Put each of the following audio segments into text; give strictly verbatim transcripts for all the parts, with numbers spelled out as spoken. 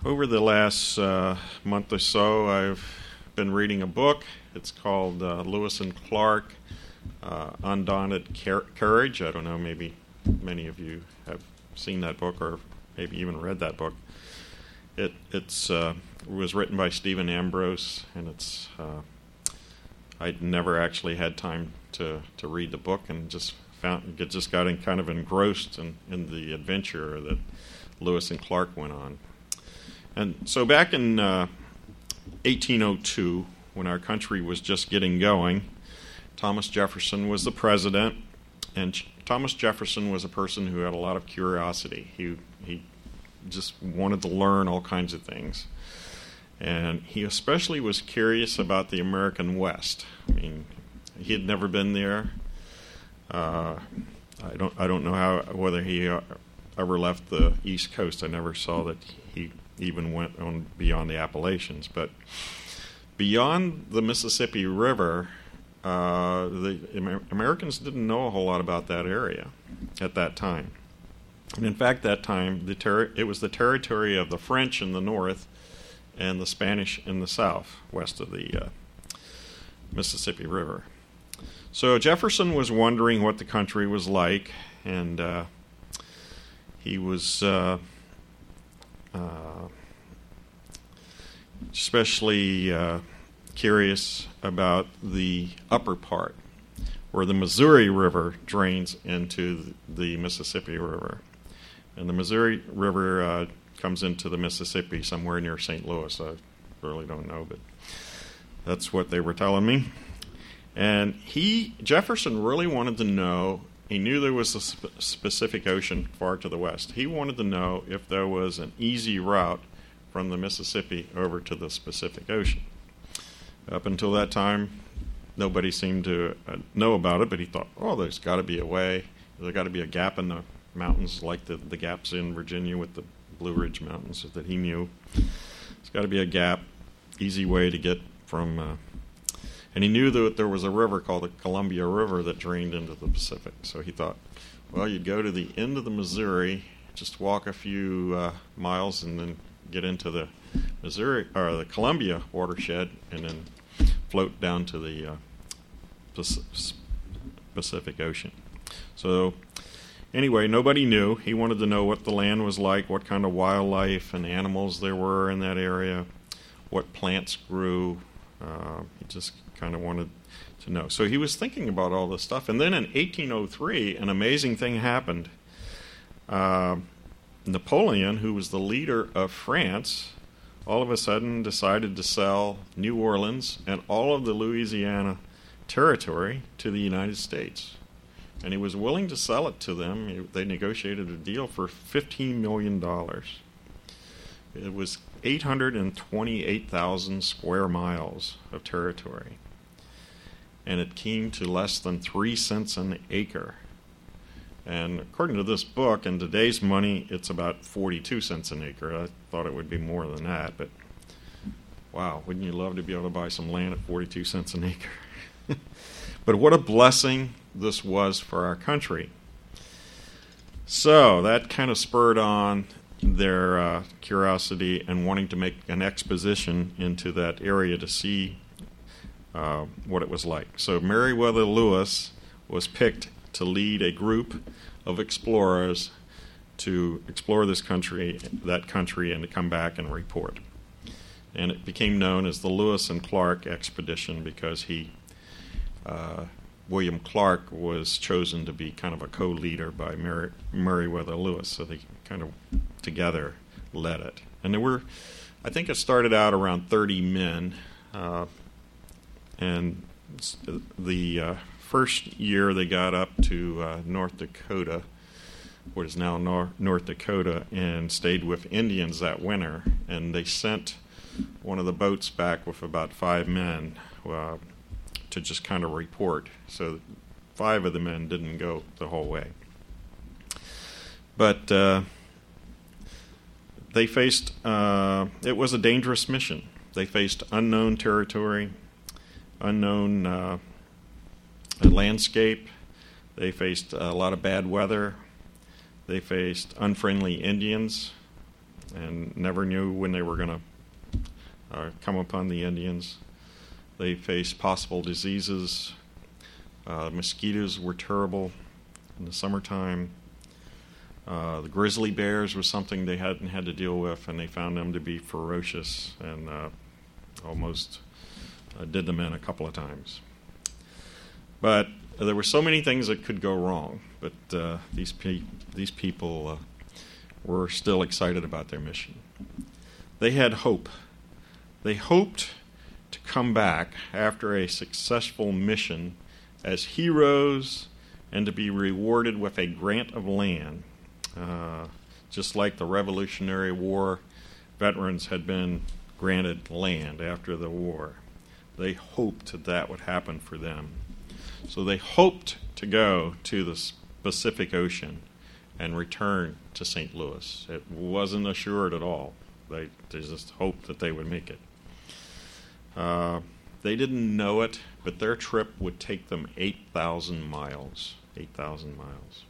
Over the last uh, month or so, I've been reading a book. It's called uh, Lewis and Clark, uh, Undaunted Car- Courage. I don't know, maybe many of you have seen that book or maybe even read that book. It it's uh, was written by Stephen Ambrose, and it's uh, I'd never actually had time to, to read the book, and just found just got in, kind of engrossed in, in the adventure that Lewis and Clark went on. And so back in uh, eighteen oh two, when our country was just getting going, Thomas Jefferson was the president, and Ch- Thomas Jefferson was a person who had a lot of curiosity. He he just wanted to learn all kinds of things. And he especially was curious about the American West. I mean, he had never been there. Uh, I don't I don't know how whether he uh, ever left the East Coast. I never saw that he even went on beyond the Appalachians. But beyond the Mississippi River, uh, the Amer- Americans didn't know a whole lot about that area at that time. And in fact, that time the ter- it was the territory of the French in the north and the Spanish in the south, west of the uh, Mississippi River. So Jefferson was wondering what the country was like, and uh, he was uh, uh, especially uh, curious about the upper part, where the Missouri River drains into the Mississippi River. And the Missouri River uh, comes into the Mississippi somewhere near Saint Louis. I really don't know, but that's what they were telling me. And he, Jefferson, really wanted to know, he knew there was a sp- specific ocean far to the west. He wanted to know if there was an easy route from the Mississippi over to the Pacific Ocean. Up until that time, nobody seemed to uh, know about it, but he thought, oh, there's got to be a way. There's got to be a gap in the mountains like the, the gaps in Virginia with the Blue Ridge Mountains that he knew. There's got to be a gap, easy way to get from... Uh, and he knew that there was a river called the Columbia River that drained into the Pacific. So he thought, well, you'd go to the end of the Missouri, just walk a few uh, miles, and then get into the Missouri or the Columbia watershed, and then float down to the uh, Pacific Ocean. So anyway, nobody knew. He wanted to know what the land was like, what kind of wildlife and animals there were in that area, what plants grew. Uh, he just kind of wanted to know. So he was thinking about all this stuff. And then in eighteen oh three, an amazing thing happened. Uh, Napoleon, who was the leader of France, all of a sudden decided to sell New Orleans and all of the Louisiana territory to the United States. And he was willing to sell it to them. They negotiated a deal for fifteen million dollars. It was eight hundred twenty-eight thousand square miles of territory. And it came to less than three cents an acre. And according to this book, in today's money, it's about forty-two cents an acre. I thought it would be more than that, but wow, wouldn't you love to be able to buy some land at forty-two cents an acre? But what a blessing this was for our country. So that kind of spurred on their uh, curiosity and wanting to make an exposition into that area to see uh, what it was like. So Meriwether Lewis was picked to lead a group of explorers to explore this country, that country, and to come back and report. And it became known as the Lewis and Clark expedition because he, uh, William Clark, was chosen to be kind of a co-leader by Meri- Meriwether Lewis. So they kind of together led it. And there were, I think it started out around thirty men. Uh, and the uh, first year they got up to uh, North Dakota, what is now Nor- North Dakota, and stayed with Indians that winter. And they sent one of the boats back with about five men uh, to just kind of report. So five of the men didn't go the whole way. But uh, they faced, uh, it was a dangerous mission. They faced unknown territory, unknown uh, landscape. They faced a lot of bad weather. They faced unfriendly Indians. and never knew when they were going to uh, come upon the Indians. They faced possible diseases. Uh, mosquitoes were terrible in the summertime. Uh, the grizzly bears was something they hadn't had to deal with, and they found them to be ferocious and uh, almost uh, did them in a couple of times. But uh, there were so many things that could go wrong, but uh, these, pe- these people uh, were still excited about their mission. They had hope. They hoped to come back after a successful mission as heroes and to be rewarded with a grant of land. Uh, just like the Revolutionary War veterans had been granted land after the war. They hoped that that would happen for them. So they hoped to go to the Pacific Ocean and return to Saint Louis. It wasn't assured at all. They, they just hoped that they would make it. Uh, they didn't know it, but their trip would take them eight thousand miles. eight thousand miles.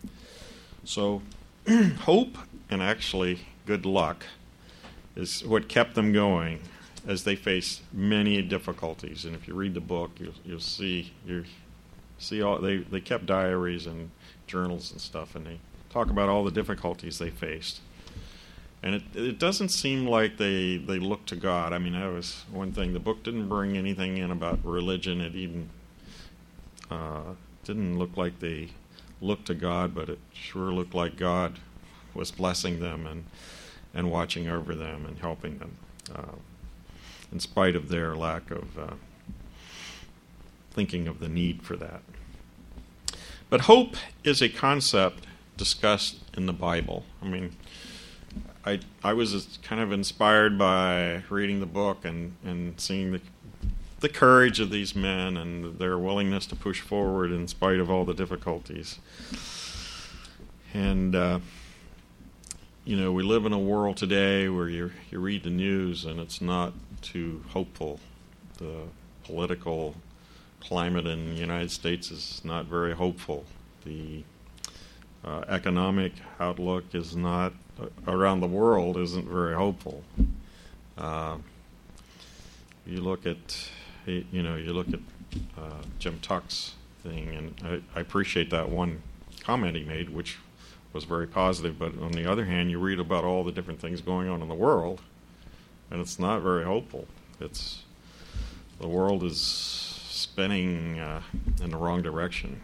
So hope and actually good luck is what kept them going as they faced many difficulties. And if you read the book, you'll, you'll see you see all they, they kept diaries and journals and stuff, and they talk about all the difficulties they faced. And it, it doesn't seem like they, they looked to God. I mean, that was one thing. The book didn't bring anything in about religion. It even uh, didn't look like they looked to God, but it sure looked like God was blessing them and, and watching over them and helping them, uh, in spite of their lack of uh, thinking of the need for that. But hope is a concept discussed in the Bible. I mean, I I was kind of inspired by reading the book and, and seeing the the courage of these men and their willingness to push forward in spite of all the difficulties. And uh, you know, we live in a world today where you you read the news and it's not too hopeful. The political climate in the United States is not very hopeful. The uh, economic outlook is not uh, around the world isn't very hopeful. Uh, you look at you know you look at uh, Jim Tuck's thing, and I, I appreciate that one comment he made, which was very positive. But on the other hand, you read about all the different things going on in the world, and it's not very hopeful. It's the world is spinning uh, in the wrong direction.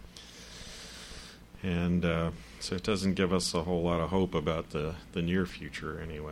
And uh, so it doesn't give us a whole lot of hope about the, the near future anyway.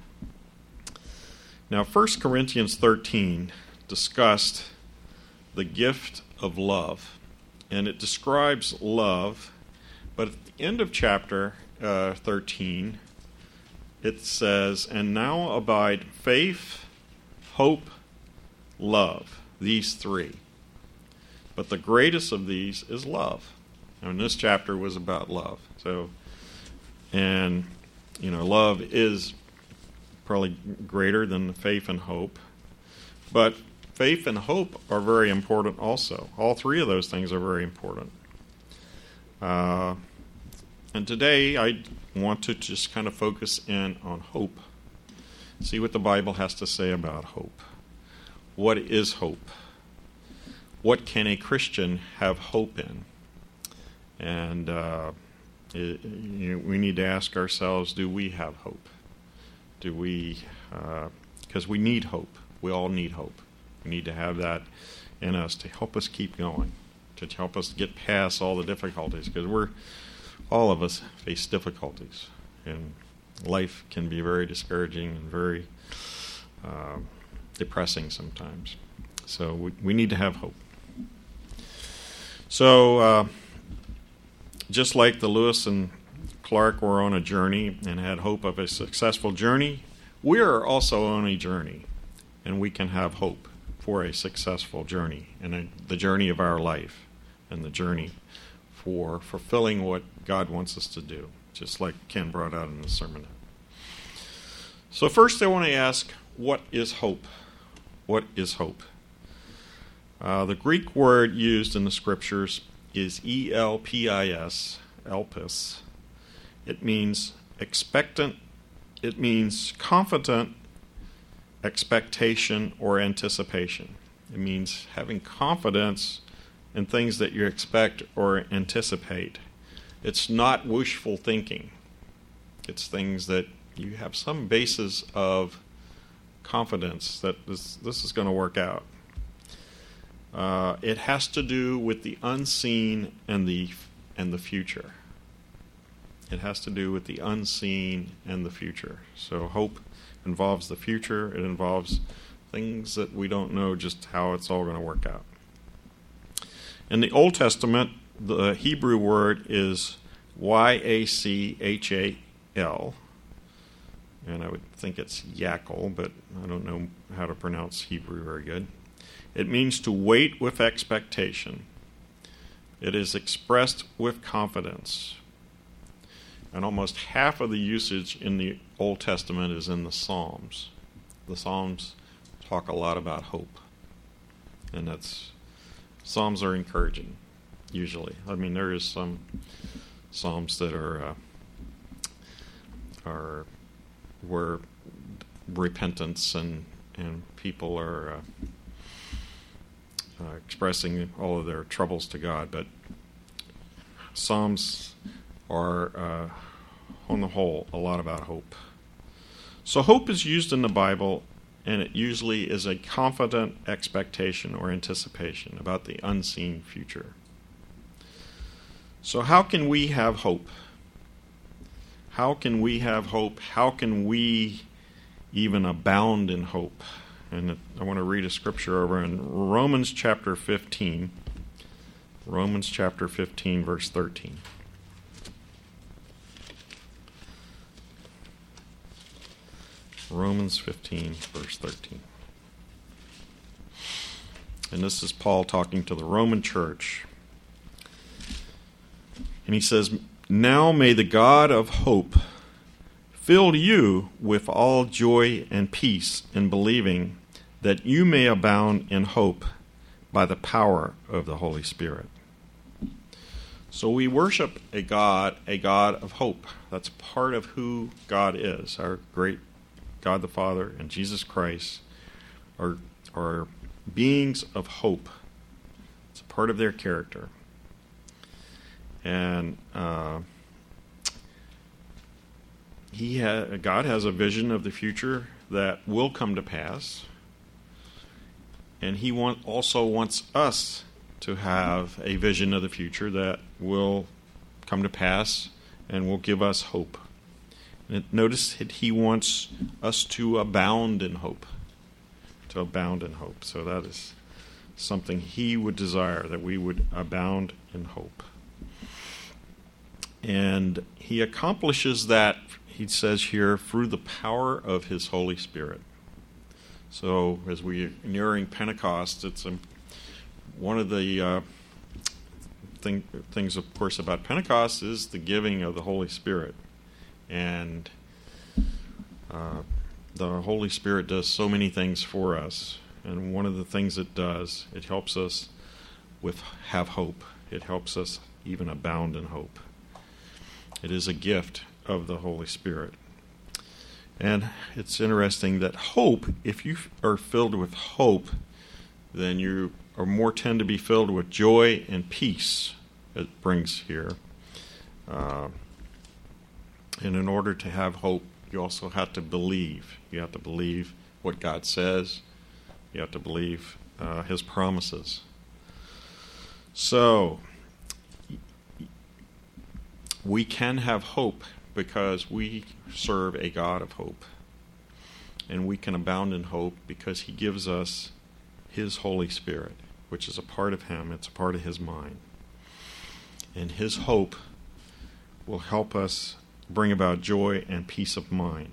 Now, First Corinthians thirteen discussed the gift of love. And it describes love, but at the end of chapter uh, thirteen, it says, "And now abide faith, hope, love, these three. But the greatest of these is love." And this chapter was about love. So, and, you know, love is probably greater than faith and hope. But faith and hope are very important also. All three of those things are very important. Uh, and today I want to just kind of focus in on hope. See what the Bible has to say about hope. What is hope? What can a Christian have hope in? And uh, it, you know, we need to ask ourselves, do we have hope? Do we, because uh, we need hope. We all need hope. We need to have that in us to help us keep going, to help us get past all the difficulties, because we're, all of us face difficulties. And life can be very discouraging and very uh, depressing sometimes. So we, we need to have hope. So, uh, just like the Lewis and Clark were on a journey and had hope of a successful journey, we are also on a journey, and we can have hope for a successful journey, and a, the journey of our life, and the journey for fulfilling what God wants us to do, just like Ken brought out in the sermon. So first I want to ask, what is hope? What is hope? Uh, the Greek word used in the Scriptures is E L P I S, elpis. It means expectant it means confident expectation or anticipation. It means having confidence in things that you expect or anticipate. It's not wishful thinking. It's things that you have some basis of confidence that this, this is going to work out. Uh, it has to do with the unseen and the and the future. It has to do with the unseen and the future. So hope involves the future. It involves things that we don't know just how it's all going to work out. In the Old Testament, the Hebrew word is Y A C H A L. And I would think it's Yakel, but I don't know how to pronounce Hebrew very good. It means to wait with expectation. It is expressed with confidence. And almost half of the usage in the Old Testament is in the Psalms. The Psalms talk a lot about hope. And that's, Psalms are encouraging, usually. I mean, there is some Psalms that are, uh, are where repentance and, and people are uh, uh, expressing all of their troubles to God. But Psalms are, uh, on the whole, a lot about hope. So hope is used in the Bible, and it usually is a confident expectation or anticipation about the unseen future. So how can we have hope? How can we have hope? How can we even abound in hope? And I want to read a scripture over in Romans chapter fifteen. Romans chapter fifteen, verse thirteen. Romans fifteen, verse thirteen. And this is Paul talking to the Roman church. And he says, "Now may the God of hope fill you with all joy and peace in believing, that you may abound in hope by the power of the Holy Spirit." So we worship a God, a God of hope. That's part of who God is. Our great God the Father and Jesus Christ are, are beings of hope. It's a part of their character. And uh, he ha- God has a vision of the future that will come to pass. And he want, also wants us to have a vision of the future that will come to pass and will give us hope. And notice that he wants us to abound in hope. To abound in hope. So that is something he would desire, that we would abound in hope. And he accomplishes that, he says here, through the power of his Holy Spirit. So as we're nearing Pentecost, it's a, one of the uh, thing, things, of course, about Pentecost is the giving of the Holy Spirit. And uh, the Holy Spirit does so many things for us. And one of the things it does, it helps us with have hope. It helps us even abound in hope. It is a gift of the Holy Spirit. And it's interesting that hope, if you are filled with hope, then you are more tend to be filled with joy and peace, it brings here. Uh, and in order to have hope, you also have to believe. You have to believe what God says. You have to believe uh, his promises. So, we can have hope because we serve a God of hope. And we can abound in hope because he gives us his Holy Spirit, which is a part of him. It's a part of his mind. And his hope will help us bring about joy and peace of mind.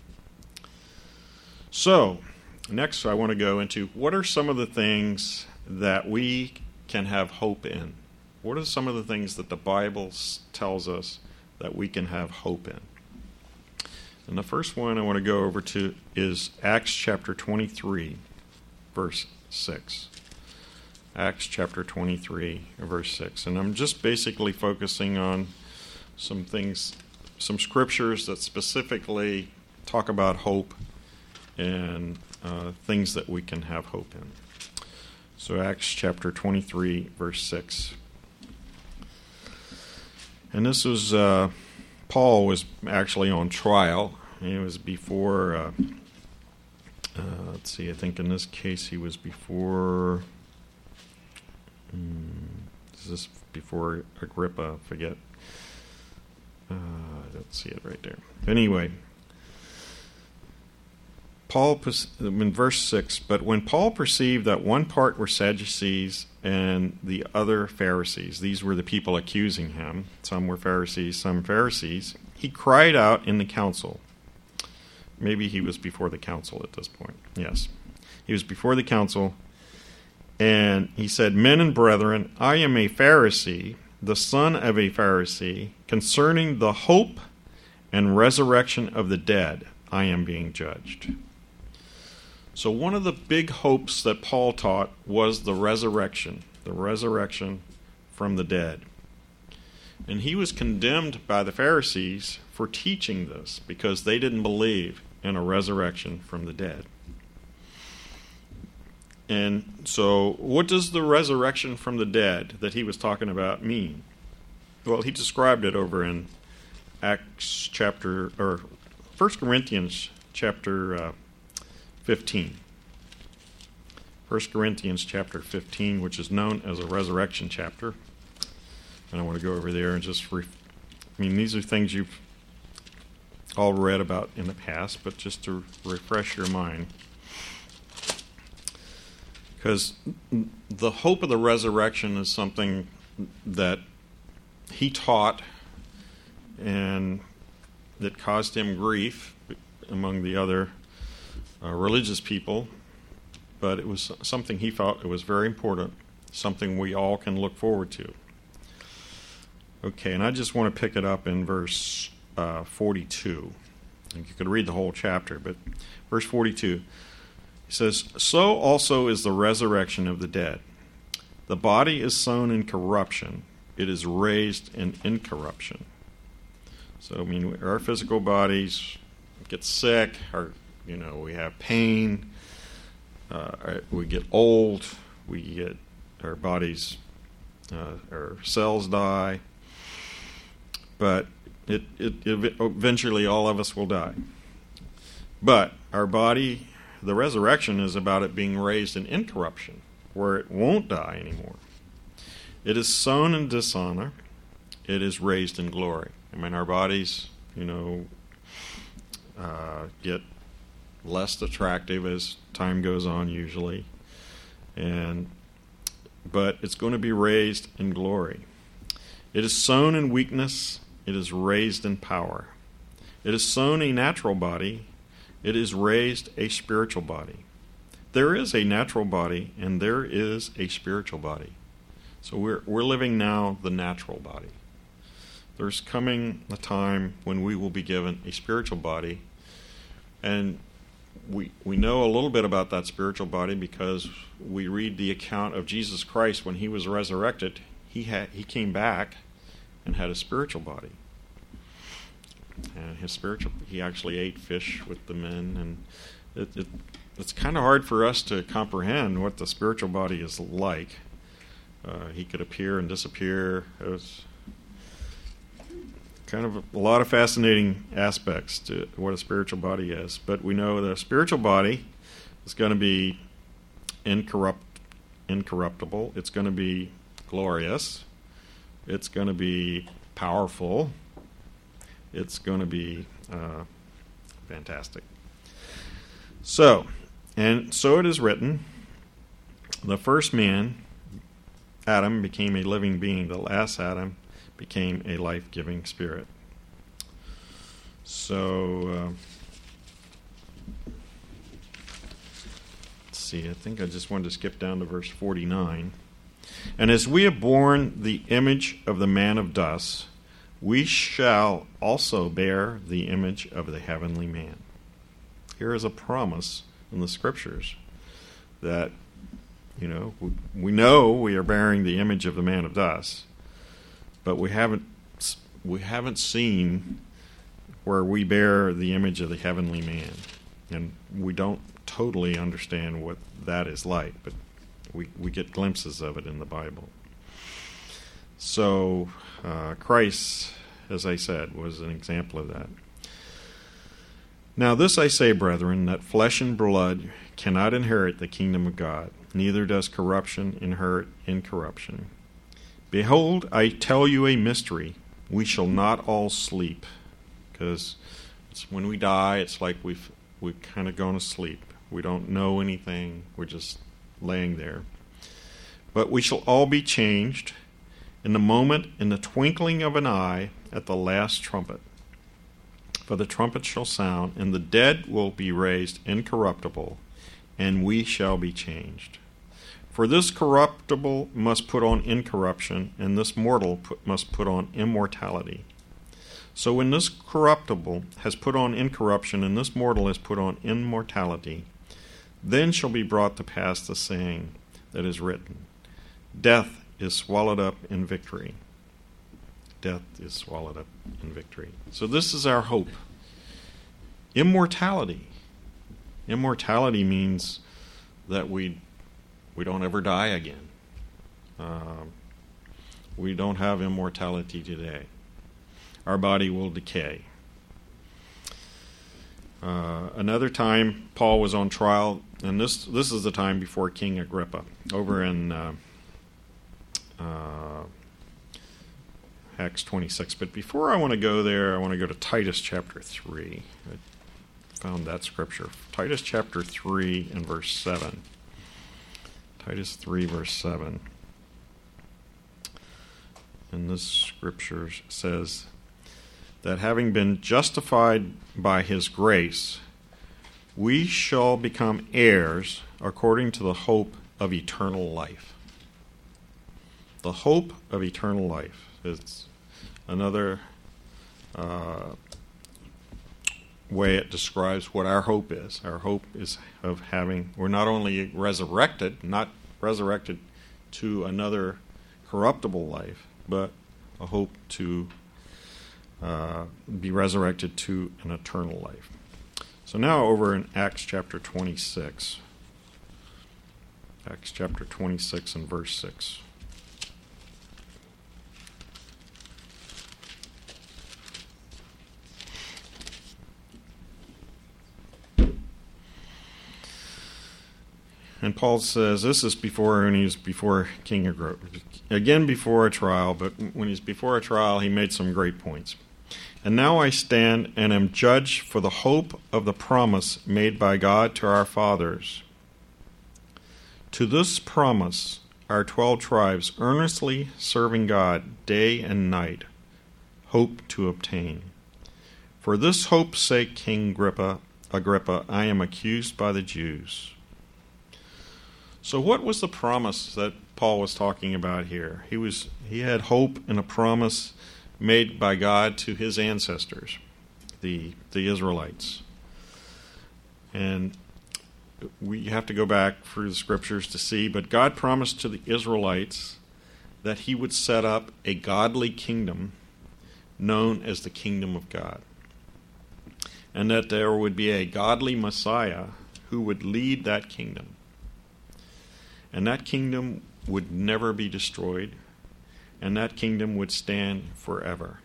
So, next I want to go into what are some of the things that we can have hope in? What are some of the things that the Bible tells us that we can have hope in? And the first one I want to go over to is Acts chapter twenty-three, verse six. Acts chapter twenty-three, verse six. And I'm just basically focusing on some things, some scriptures that specifically talk about hope and uh, things that we can have hope in. So Acts chapter twenty-three, verse six. And this was, uh, Paul was actually on trial. It was before, uh, uh, let's see, I think in this case he was before, um, is this before Agrippa, I forget. Uh, I don't see it right there. Anyway, Paul, in verse six, but when Paul perceived that one part were Sadducees and the other Pharisees, these were the people accusing him, some were Pharisees, some Pharisees, he cried out in the council. Maybe he was before the council at this point. Yes. He was before the council, and he said, Men and brethren, I am a Pharisee, the son of a Pharisee, concerning the hope and resurrection of the dead, I am being judged. So one of the big hopes that Paul taught was the resurrection, the resurrection from the dead. And he was condemned by the Pharisees for teaching this because they didn't believe in a resurrection from the dead. And so what does the resurrection from the dead that he was talking about mean? Well, he described it over in Acts chapter, or First Corinthians chapter uh, fifteen. First Corinthians chapter fifteen, which is known as a resurrection chapter. And I want to go over there and just, re- I mean, these are things you've all read about in the past, but just to refresh your mind. Because the hope of the resurrection is something that he taught and that caused him grief among the other uh, religious people, but it was something he felt it was very important, something we all can look forward to. Okay, and I just want to pick it up in verse uh, forty-two. You could read the whole chapter, but verse forty-two, he says, So also is the resurrection of the dead. The body is sown in corruption, it is raised in incorruption. So, I mean, our physical bodies get sick, or, you know, we have pain, uh, we get old, we get, our bodies, uh, our cells die, but it, it, it eventually all of us will die. But our body, the resurrection is about it being raised in incorruption, where it won't die anymore. It is sown in dishonor, it is raised in glory. I mean, our bodies, you know, uh, get less attractive as time goes on usually, and but it's going to be raised in glory. It is sown in weakness, it is raised in power. It is sown a natural body, it is raised a spiritual body. There is a natural body and there is a spiritual body. So we're we're living now the natural body. There's coming a time when we will be given a spiritual body, and we we know a little bit about that spiritual body because we read the account of Jesus Christ when he was resurrected. He had he came back and had a spiritual body. And his spiritual he actually ate fish with the men, and it, it it's kind of hard for us to comprehend what the spiritual body is like. Uh, he could appear and disappear. It was kind of a, a lot of fascinating aspects to what a spiritual body is. But we know the spiritual body is going to be incorrupt, incorruptible. It's going to be glorious. It's going to be powerful. It's going to be uh, fantastic. So, and so it is written, the first man, Adam, became a living being. The last Adam became a life-giving spirit. So, uh, let's see, I think I just wanted to skip down to verse forty-nine. And as we have borne the image of the man of dust, we shall also bear the image of the heavenly man. Here is a promise in the Scriptures that, you know, we, we know we are bearing the image of the man of dust, but we haven't we haven't seen where we bear the image of the heavenly man. And we don't totally understand what that is like, but we, we get glimpses of it in the Bible. So uh, Christ, as I said, was an example of that. Now this I say, brethren, that flesh and blood cannot inherit the kingdom of God, neither does corruption inherit incorruption. Behold, I tell you a mystery. We shall not all sleep, because it's when we die, it's like we've we've kind of gone to sleep. We don't know anything. We're just laying there. But we shall all be changed in the moment, in the twinkling of an eye, at the last trumpet. For the trumpet shall sound, and the dead will be raised incorruptible, and we shall be changed. For this corruptible must put on incorruption, and this mortal put, must put on immortality. So when this corruptible has put on incorruption, and this mortal has put on immortality, then shall be brought to pass the saying that is written, Death is swallowed up in victory. Death is swallowed up in victory. So this is our hope. Immortality. Immortality means that we we don't ever die again. Um, we don't have immortality today. Our body will decay. Uh, another time, Paul was on trial, and this this is the time before King Agrippa, over in uh, uh, Acts twenty-six. But before I want to go there, I want to go to Titus chapter three. I found that scripture. Titus chapter three and verse seven. Titus three, verse seven. And this scripture says that having been justified by his grace, we shall become heirs according to the hope of eternal life. The hope of eternal life. It's another uh, way it describes what our hope is. Our hope is of having, we're not only resurrected, not resurrected to another corruptible life, but a hope to uh, be resurrected to an eternal life. So now over in Acts chapter twenty-six. Acts chapter twenty-six and verse six. And Paul says, this is before, when he's before King Agrippa, again before a trial, but when he's before a trial, he made some great points. And now I stand and am judged for the hope of the promise made by God to our fathers. To this promise, our twelve tribes, earnestly serving God day and night, hope to obtain. For this hope's sake, King Agrippa, Agrippa, I am accused by the Jews. So what was the promise that Paul was talking about here? He was he had hope in a promise made by God to his ancestors, the the Israelites. And we have to go back through the scriptures to see, but God promised to the Israelites that he would set up a godly kingdom known as the kingdom of God. And that there would be a godly Messiah who would lead that kingdom. And that kingdom would never be destroyed, and that kingdom would stand forever.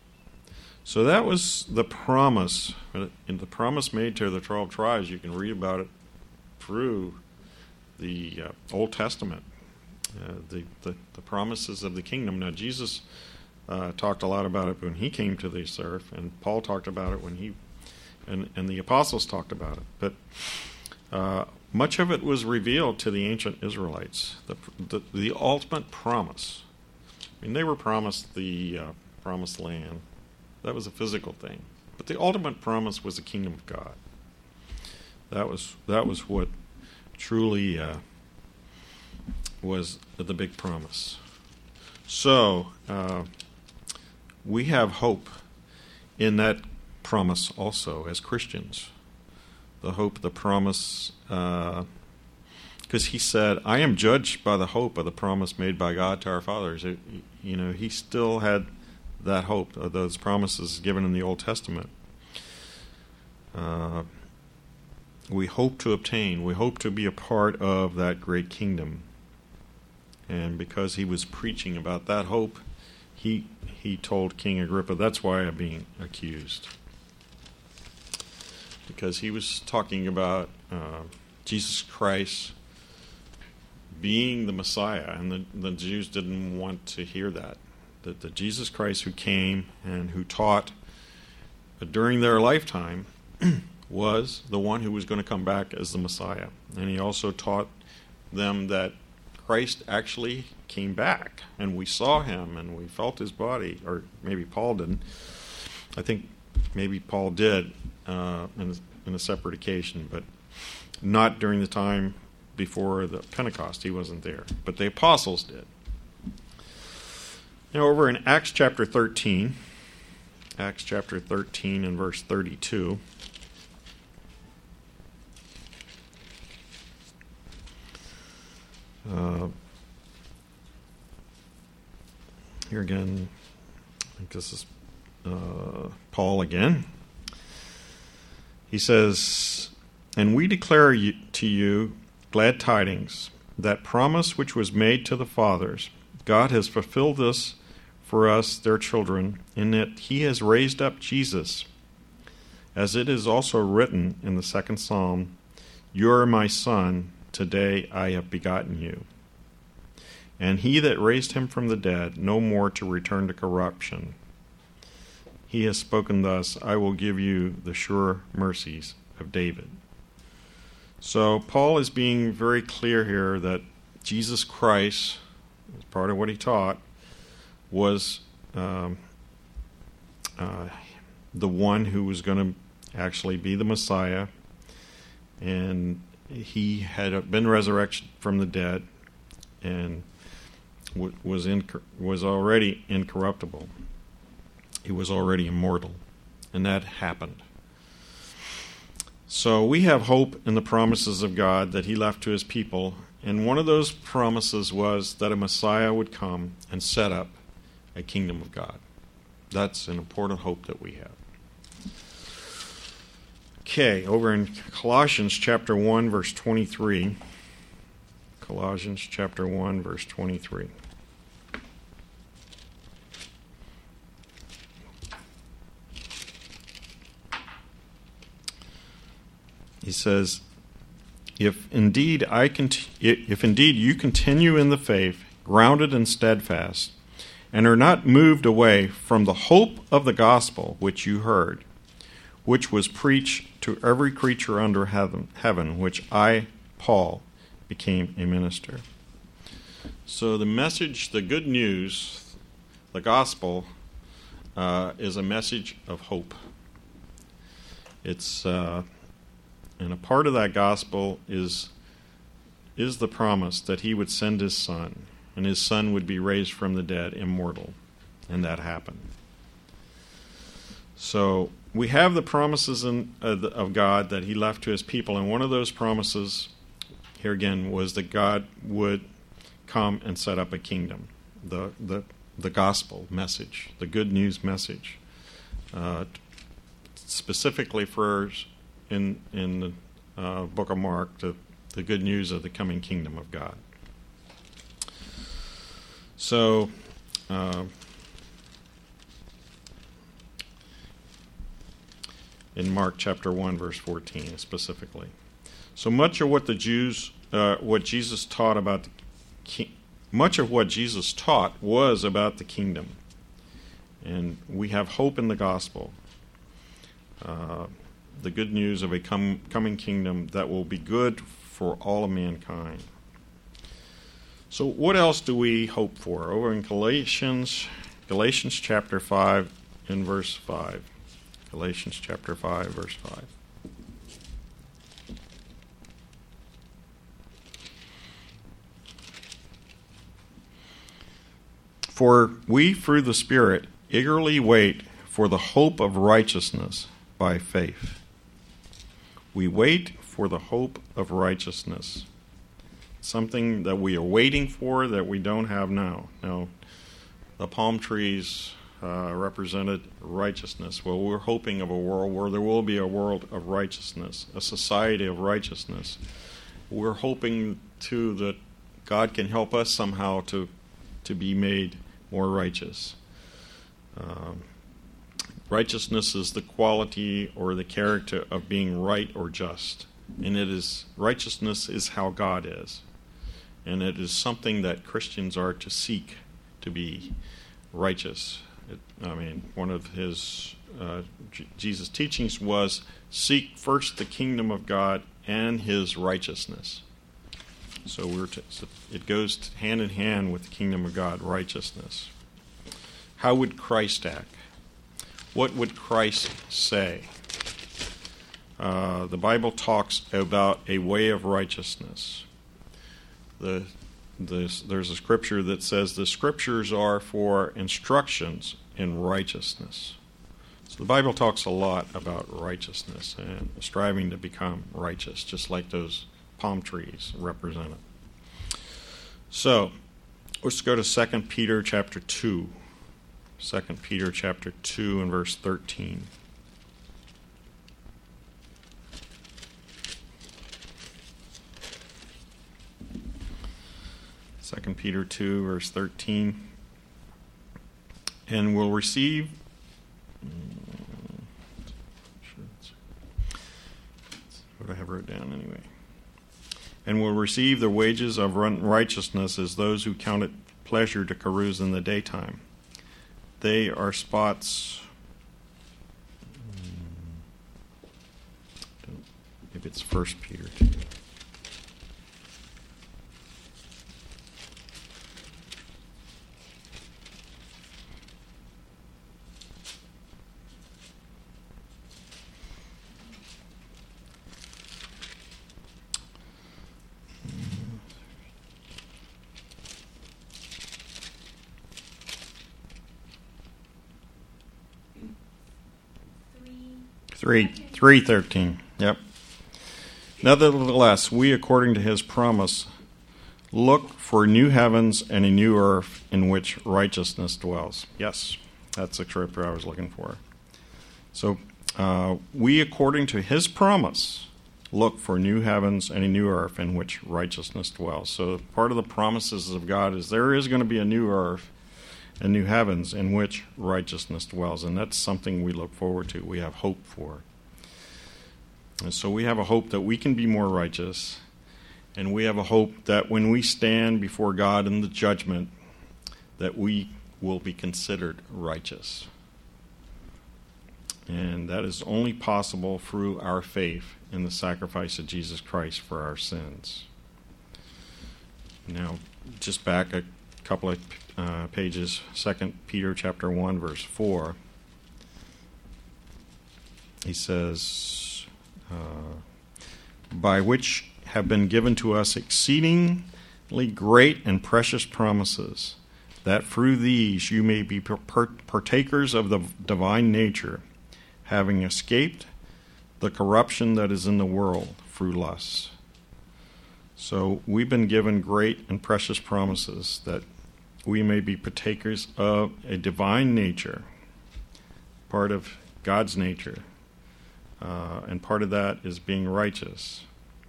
So that was the promise, and the promise made to the twelve tribes. You can read about it through the uh, Old Testament, uh, the, the, the promises of the kingdom. Now, Jesus uh, talked a lot about it when he came to this earth, and Paul talked about it when he, and, and the apostles talked about it. But uh, much of it was revealed to the ancient Israelites, the, the, the ultimate promise. I mean, they were promised the uh, promised land. That was a physical thing. But the ultimate promise was the kingdom of God. That was that was what truly uh, was the big promise. So, uh, we have hope in that promise also as Christians. The hope, the promise, because uh, he said, I am judged by the hope of the promise made by God to our fathers. It, you know, he still had that hope, of those promises given in the Old Testament. uh, we hope to obtain. We hope to be a part of that great kingdom. And because he was preaching about that hope, he he told King Agrippa, that's why I'm being accused. Because he was talking about uh, Jesus Christ being the Messiah, and the, the Jews didn't want to hear that. That the Jesus Christ who came and who taught during their lifetime was the one who was going to come back as the Messiah. And he also taught them that Christ actually came back, and we saw him, and we felt his body, or maybe Paul didn't. I think maybe Paul did uh, in, in a separate occasion, but not during the time before the Pentecost. He wasn't there, but the apostles did. Now over in Acts chapter thirteen, Acts chapter thirteen and verse thirty-two, uh, here again, I think this is uh, Paul again. He says, "And we declare you, to you glad tidings, that promise which was made to the fathers. God has fulfilled this for us, their children, in that he has raised up Jesus, as it is also written in the second psalm, you are my son, today I have begotten you. And he that raised him from the dead, no more to return to corruption. He has spoken thus, I will give you the sure mercies of David." So Paul is being very clear here that Jesus Christ, as part of what he taught, was um, uh, the one who was going to actually be the Messiah, and he had been resurrected from the dead and w- was inc- was already incorruptible. He was already immortal, and that happened. So we have hope in the promises of God that he left to his people, and one of those promises was that a Messiah would come and set up a kingdom of God. That's an important hope that we have. Okay, over in Colossians chapter one, verse twenty-three. Colossians chapter one, verse twenty-three. He says, if indeed I cont- if indeed you continue in the faith, grounded and steadfast, and are not moved away from the hope of the gospel which you heard, which was preached to every creature under heaven, heaven which I, Paul, became a minister. So the message, the good news, the gospel, uh, is a message of hope. It's uh, and a part of that gospel is is the promise that he would send his son, and his son would be raised from the dead, immortal, and that happened. So we have the promises in, uh, the, of God that he left to his people, and one of those promises, here again, was that God would come and set up a kingdom, the the, the gospel message, the good news message, uh, specifically for in in the uh, book of Mark, the, the good news of the coming kingdom of God. So, uh, in Mark chapter one, verse fourteen, specifically, so much of what the Jews, uh, what Jesus taught about the ki- much of what Jesus taught was about the kingdom, and we have hope in the gospel. Uh, the good news of a com- coming kingdom that will be good for all of mankind. So what else do we hope for? Over in Galatians, Galatians chapter five and verse five. Galatians chapter five, verse five. For we, through the Spirit, eagerly wait for the hope of righteousness by faith. We wait for the hope of righteousness. Something that we are waiting for that we don't have now. Now, the palm trees uh, represented righteousness. Well, we're hoping of a world where there will be a world of righteousness, a society of righteousness. We're hoping, too, that God can help us somehow to, to be made more righteous. Um, righteousness is the quality or the character of being right or just. And it is righteousness is how God is. And it is something that Christians are to seek to be righteous. It, I mean, one of his uh, J- Jesus' teachings was, seek first the kingdom of God and his righteousness. So we're to, so it goes hand in hand with the kingdom of God, righteousness. How would Christ act? What would Christ say? Uh, the Bible talks about a way of righteousness. The, the, there's a scripture that says the scriptures are for instructions in righteousness. So the Bible talks a lot about righteousness and striving to become righteous, just like those palm trees represent it. So let's go to Second Peter chapter two. Second Peter chapter two and verse thirteen. Second Peter two, verse thirteen. And will receive... What do I have wrote down anyway? And will receive the wages of righteousness as those who count it pleasure to carouse in the daytime. They are spots... Maybe it's First Peter two. Three, three thirteen. Yep. Nevertheless, we, according to his promise, look for new heavens and a new earth in which righteousness dwells. Yes, that's the scripture I was looking for. So, uh, we, according to his promise, look for new heavens and a new earth in which righteousness dwells. So, part of the promises of God is there is going to be a new earth and new heavens in which righteousness dwells. And that's something we look forward to. We have hope for. And so we have a hope that we can be more righteous. And we have a hope that when we stand before God in the judgment, that we will be considered righteous. And that is only possible through our faith in the sacrifice of Jesus Christ for our sins. Now, just back a couple of uh, pages, Second Peter chapter one, verse four. He says, uh, by which have been given to us exceedingly great and precious promises, that through these you may be partakers of the divine nature, having escaped the corruption that is in the world through lusts. So we've been given great and precious promises that we may be partakers of a divine nature, part of God's nature, uh, and part of that is being righteous.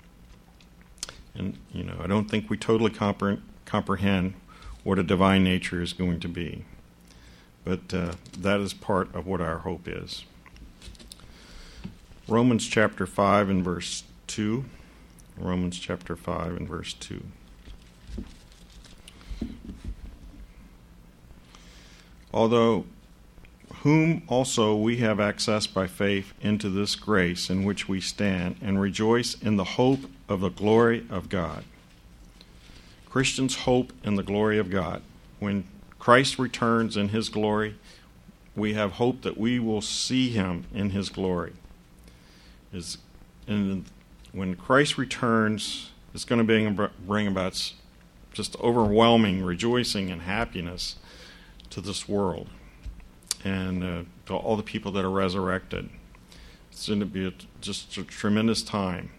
And, you know, I don't think we totally compre- comprehend what a divine nature is going to be, but uh, that is part of what our hope is. Romans chapter five and verse two. Romans chapter five and verse two. Although whom also we have access by faith into this grace in which we stand and rejoice in the hope of the glory of God. Christians hope in the glory of God. When Christ returns in his glory, we have hope that we will see him in his glory. Is and when Christ returns, it's going to bring about just overwhelming rejoicing and happiness to this world and uh, to all the people that are resurrected. It's going to be a, just a tremendous time.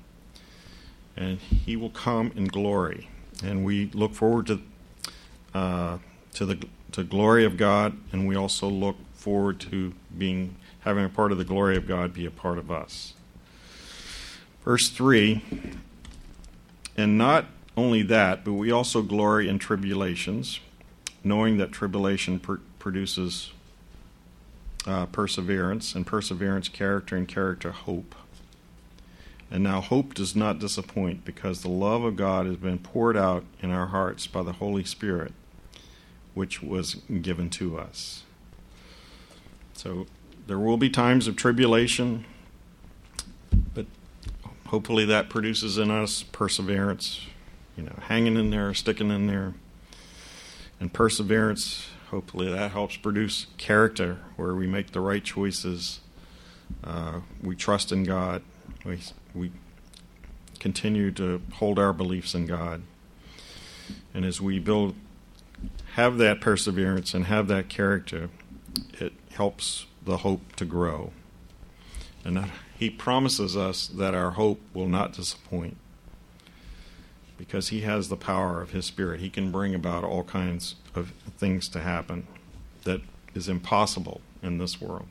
And he will come in glory. And we look forward to uh, to the to glory of God, and we also look forward to being having a part of the glory of God be a part of us. Verse three, and not only that, but we also glory in tribulations, knowing that tribulation pr- produces uh, perseverance, and perseverance character, and character hope. And now hope does not disappoint, because the love of God has been poured out in our hearts by the Holy Spirit, which was given to us. So there will be times of tribulation, but hopefully that produces in us perseverance, you know, hanging in there, sticking in there. And perseverance, hopefully that helps produce character, where we make the right choices. Uh, we trust in God. We we continue to hold our beliefs in God. And as we build, have that perseverance and have that character, it helps the hope to grow. And that, he promises us that our hope will not disappoint, because he has the power of his Spirit. He can bring about all kinds of things to happen that is impossible in this world.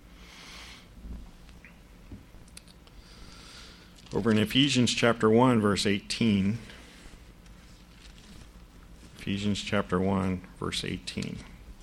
Over in Ephesians chapter one, verse eighteen. Ephesians chapter one, verse eighteen.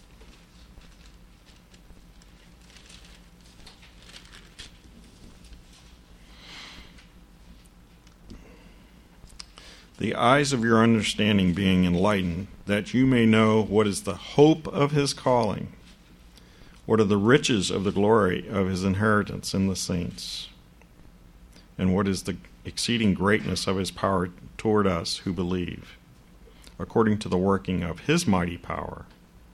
The eyes of your understanding being enlightened, that you may know what is the hope of his calling, what are the riches of the glory of his inheritance in the saints, and what is the exceeding greatness of his power toward us who believe, according to the working of his mighty power.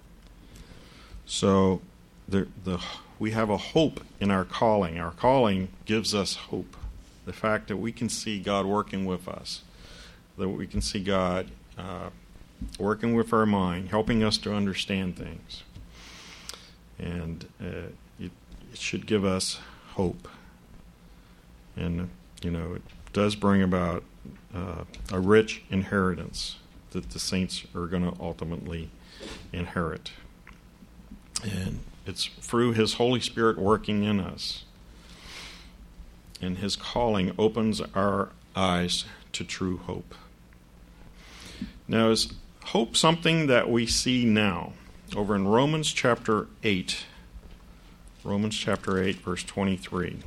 So the, the, we have a hope in our calling. Our calling gives us hope. The fact that we can see God working with us, that we can see God uh, working with our mind, helping us to understand things. And uh, it, it should give us hope. And, you know, it does bring about uh, a rich inheritance that the saints are going to ultimately inherit. And it's through his Holy Spirit working in us. And his calling opens our eyes to true hope. Now, is hope something that we see now? Over in Romans chapter eight, Romans chapter eight, verse twenty-three.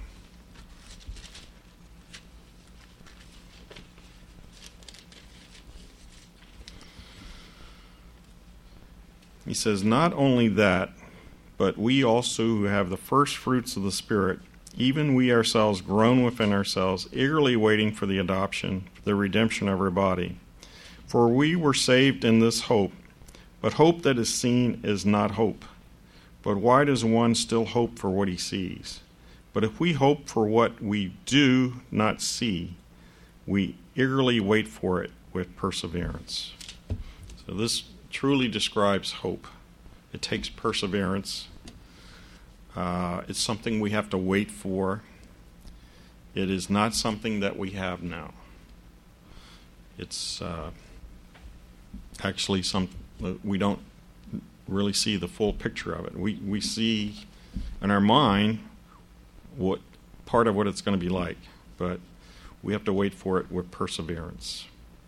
He says, not only that, but we also who have the first fruits of the Spirit, even we ourselves groan within ourselves, eagerly waiting for the adoption, the redemption of our body. For we were saved in this hope, but hope that is seen is not hope. But why does one still hope for what he sees? But if we hope for what we do not see, we eagerly wait for it with perseverance. So this truly describes hope. It takes perseverance. Uh, it's something we have to wait for. It is not something that we have now. It's uh, actually some we don't really see the full picture of it. We we see in our mind what part of what it's going to be like, but we have to wait for it with perseverance.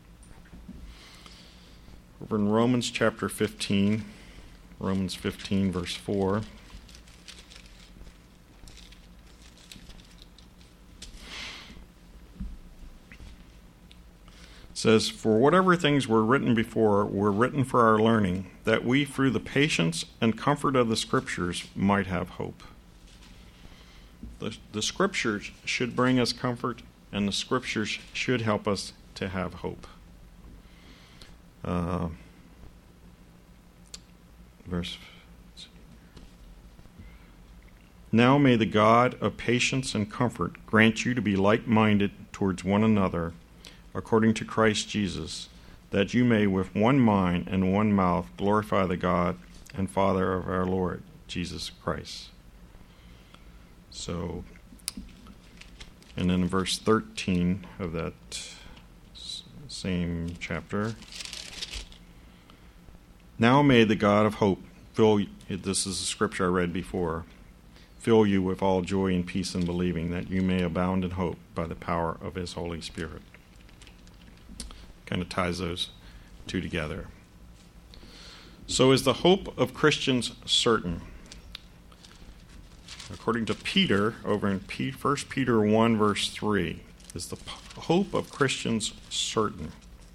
Over in Romans chapter fifteen, Romans fifteen, verse four. It says, for whatever things were written before were written for our learning, that we through the patience and comfort of the Scriptures might have hope. The, the Scriptures should bring us comfort, and the Scriptures should help us to have hope. Uh, verse. Now may the God of patience and comfort grant you to be like-minded towards one another, according to Christ Jesus, that you may with one mind and one mouth glorify the God and Father of our Lord Jesus Christ. So, and then in verse thirteen of that same chapter, Now may the God of hope fill you, this is the scripture I read before, fill you with all joy and peace in believing, that you may abound in hope by the power of his Holy Spirit. Kind of ties those two together. So is the hope of Christians certain? According to Peter, over in First Peter one, verse three, is the hope of Christians certain?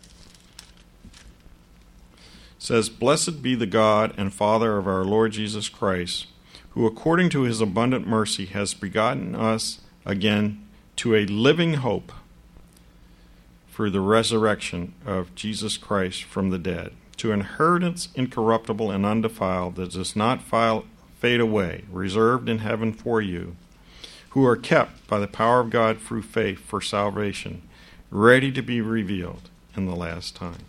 It says, "Blessed be the God and Father of our Lord Jesus Christ, who according to his abundant mercy has begotten us again to a living hope through the resurrection of Jesus Christ from the dead, to inheritance incorruptible and undefiled that does not file, fade away, reserved in heaven for you, who are kept by the power of God through faith for salvation, ready to be revealed in the last time."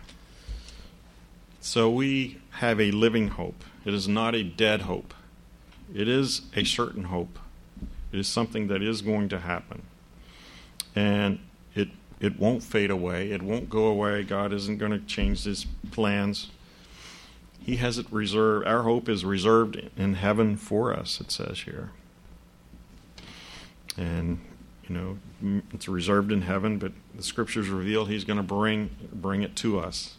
So we have a living hope. It is not a dead hope. It is a certain hope. It is something that is going to happen. And it it won't fade away. It won't go away. God isn't going to change his plans. He has it reserved. Our hope is reserved in heaven for us, it says here. And, you know, it's reserved in heaven, but the scriptures reveal he's going to bring bring it to us.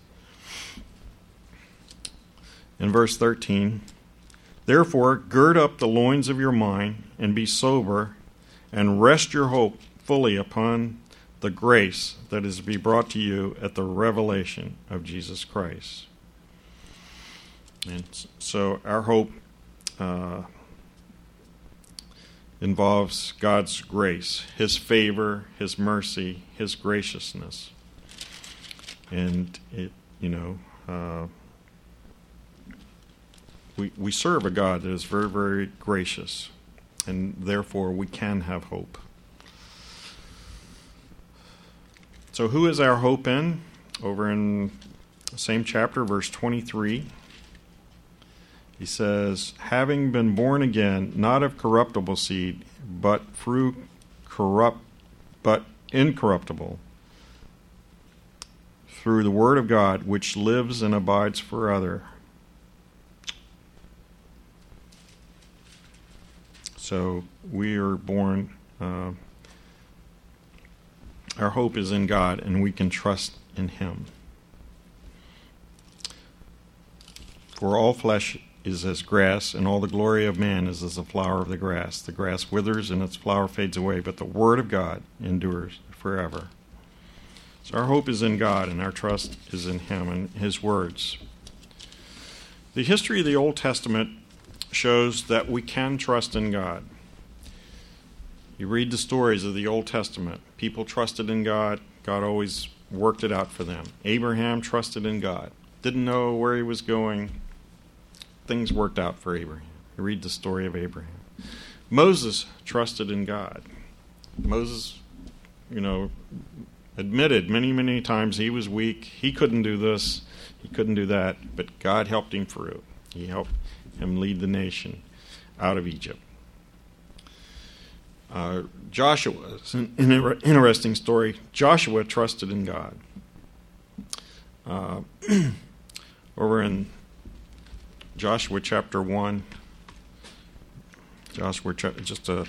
In verse thirteen, "Therefore gird up the loins of your mind, and be sober, and rest your hope fully upon the grace that is to be brought to you at the revelation of Jesus Christ." And so our hope uh, involves God's grace, his favor, his mercy, his graciousness. And it, you know, uh, we we serve a God that is very, very gracious, and therefore we can have hope. So who is our hope in? Over in the same chapter, verse twenty-three, he says, "Having been born again, not of corruptible seed, but through corrupt, but incorruptible, through the word of God, which lives and abides forever." So we are born, uh, our hope is in God, and we can trust in him. "For all flesh is as grass, and all the glory of man is as the flower of the grass. The grass withers and its flower fades away, but the word of God endures forever." So our hope is in God, and our trust is in him and his words. The history of the Old Testament shows that we can trust in God. You read the stories of the Old Testament. People trusted in God. God always worked it out for them. Abraham trusted in God. Didn't know where he was going. Things worked out for Abraham. You read the story of Abraham. Moses trusted in God. Moses, you know, admitted many, many times he was weak. He couldn't do this. He couldn't do that. But God helped him through. He helped him lead the nation out of Egypt. Uh, Joshua is an inter- interesting story. Joshua trusted in God. Uh, over in Joshua chapter one, Joshua cha- just a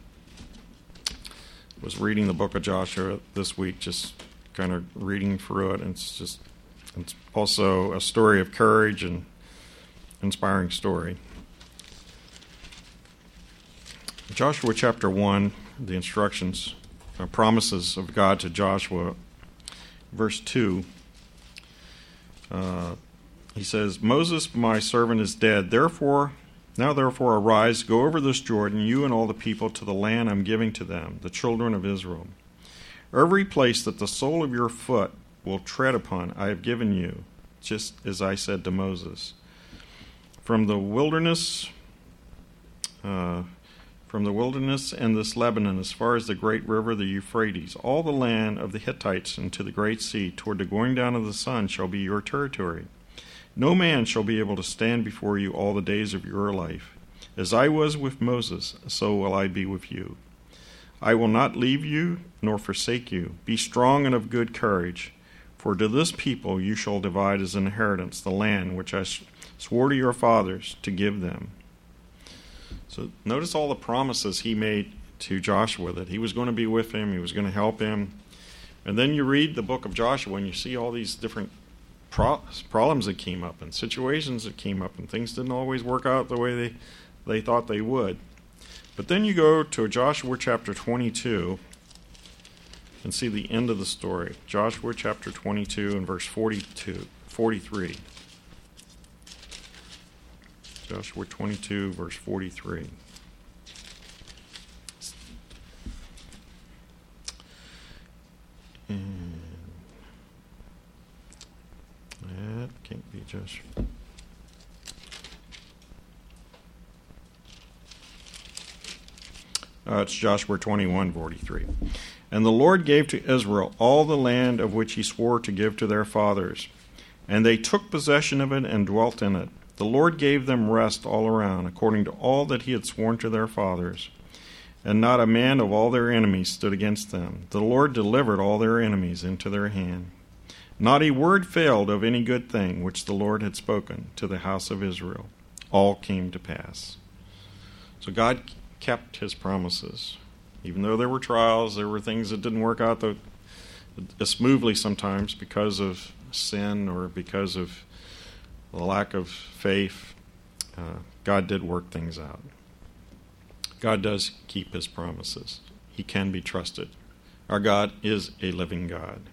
was reading the book of Joshua this week, just kind of reading through it, and it's just it's also a story of courage and inspiring story. Joshua chapter one, the instructions, uh, promises of God to Joshua, verse two, uh, he says, "Moses, my servant, is dead. Therefore, now therefore arise, go over this Jordan, you and all the people, to the land I'm giving to them, the children of Israel. Every place that the sole of your foot will tread upon, I have given you, just as I said to Moses. From the wilderness, uh, from the wilderness and this Lebanon, as far as the great river, the Euphrates, all the land of the Hittites and to the great sea, toward the going down of the sun, shall be your territory. No man shall be able to stand before you all the days of your life. As I was with Moses, so will I be with you. I will not leave you nor forsake you. Be strong and of good courage, For to this people you shall divide as an inheritance the land which I swore to your fathers to give them. So notice all the promises he made to Joshua, that he was going to be with him, he was going to help him. And then you read the book of Joshua and you see all these different pro- problems that came up and situations that came up, and things didn't always work out the way they, they thought they would. But then you go to Joshua chapter twenty-two and see the end of the story. Joshua chapter twenty-two and verse forty-two, forty-three. Joshua twenty-two, verse forty-three. And that can't be Joshua. Uh, it's Joshua twenty-one, forty-three. And the Lord gave to Israel all the land of which he swore to give to their fathers, and they took possession of it and dwelt in it. The Lord gave them rest all around, according to all that he had sworn to their fathers. And not a man of all their enemies stood against them. The Lord delivered all their enemies into their hand. Not a word failed of any good thing which the Lord had spoken to the house of Israel. All came to pass. So God kept his promises. Even though there were trials, there were things that didn't work out the, as smoothly sometimes because of sin or because of the lack of faith, uh, God did work things out. God does keep his promises. He can be trusted. Our God is a living God.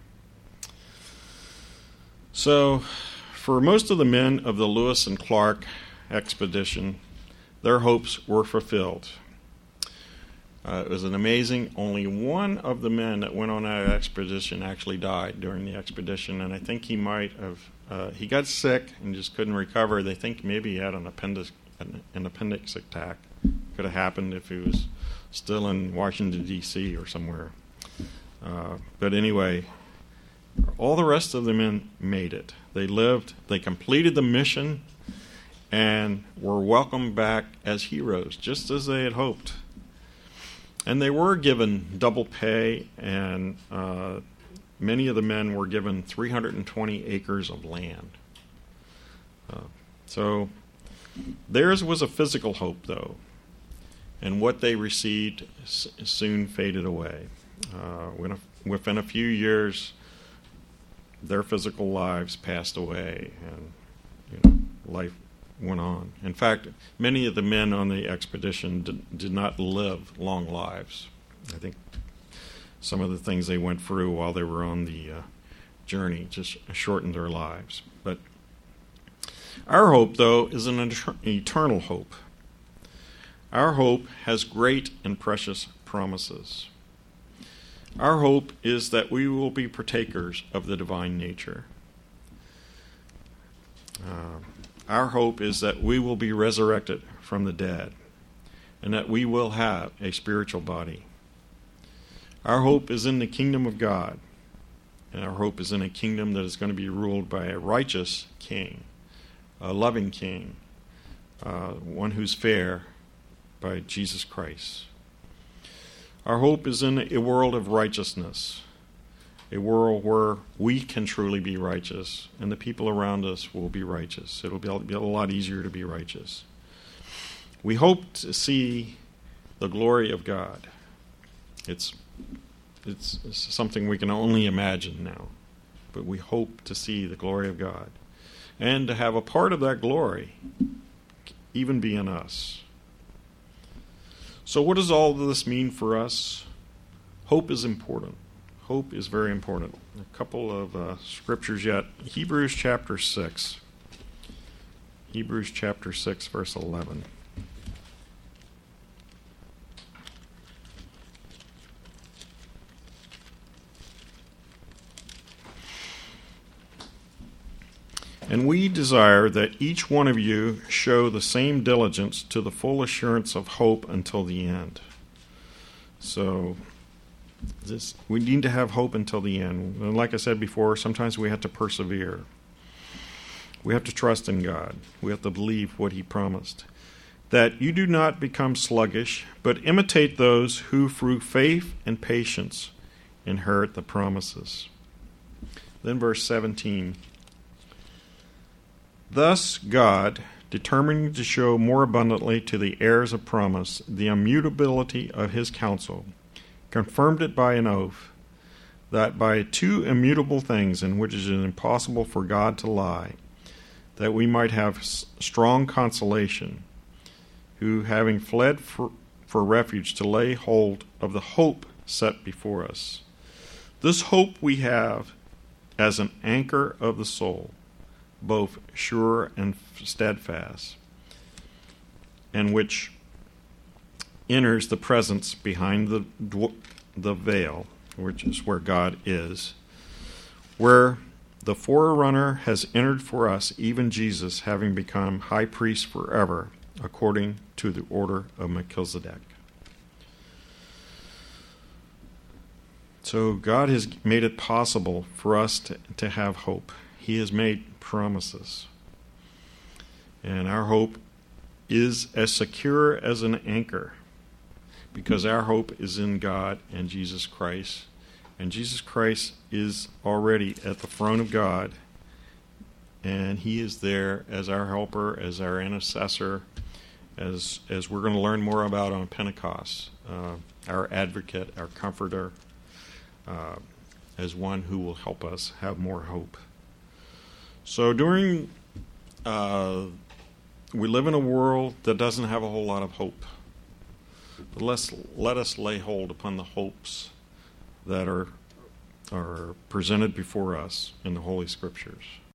So, for most of the men of the Lewis and Clark expedition, their hopes were fulfilled. Uh, it was an amazing, only one of the men that went on that expedition actually died during the expedition, and I think he might have, uh, he got sick and just couldn't recover. They think maybe he had an appendix, an, an appendix attack. Could have happened if he was still in Washington, D C or somewhere. Uh, but anyway, all the rest of the men made it. They lived, they completed the mission, and were welcomed back as heroes, just as they had hoped. And they were given double pay, and uh, many of the men were given three hundred twenty acres of land. Uh, so theirs was a physical hope, though, and what they received s- soon faded away. Uh, when a, within a few years, their physical lives passed away, and you know, life went on. In fact, many of the men on the expedition did, did not live long lives. I think some of the things they went through while they were on the uh, journey just shortened their lives. But our hope, though, is an eternal hope. Our hope has great and precious promises. Our hope is that we will be partakers of the divine nature. Uh, Our hope is that we will be resurrected from the dead and that we will have a spiritual body. Our hope is in the kingdom of God, and our hope is in a kingdom that is going to be ruled by a righteous king, a loving king, uh, one who's fair, by Jesus Christ. Our hope is in a world of righteousness, a world where we can truly be righteous, and the people around us will be righteous. It'll be a lot easier to be righteous. We hope to see the glory of God. It's, it's, it's something we can only imagine now, but we hope to see the glory of God, and to have a part of that glory even be in us. So what does all of this mean for us? Hope is important. Hope is very important. A couple of uh, scriptures yet. Hebrews chapter six. Hebrews chapter six, verse eleven. And we desire that each one of you show the same diligence to the full assurance of hope until the end. So this, we need to have hope until the end. And like I said before, sometimes we have to persevere. We have to trust in God. We have to believe what He promised. That you do not become sluggish, but imitate those who through faith and patience inherit the promises. Then verse seventeen. Thus God, determining to show more abundantly to the heirs of promise the immutability of his counsel, confirmed it by an oath, that by two immutable things in which it is impossible for God to lie, that we might have strong consolation, who, having fled for, for refuge, to lay hold of the hope set before us. This hope we have as an anchor of the soul, both sure and steadfast, and which enters the presence behind the the veil, which is where God is, where the forerunner has entered for us, even Jesus, having become high priest forever, according to the order of Melchizedek. So God has made it possible for us to, to have hope. He has made promises. And our hope is as secure as an anchor, because our hope is in God and Jesus Christ. And Jesus Christ is already at the throne of God, and he is there as our helper, as our intercessor, as as we're going to learn more about on Pentecost, uh, our advocate, our comforter, uh, as one who will help us have more hope. So during, uh, we live in a world that doesn't have a whole lot of hope. But let's, let us lay hold upon the hopes that are are presented before us in the Holy Scriptures.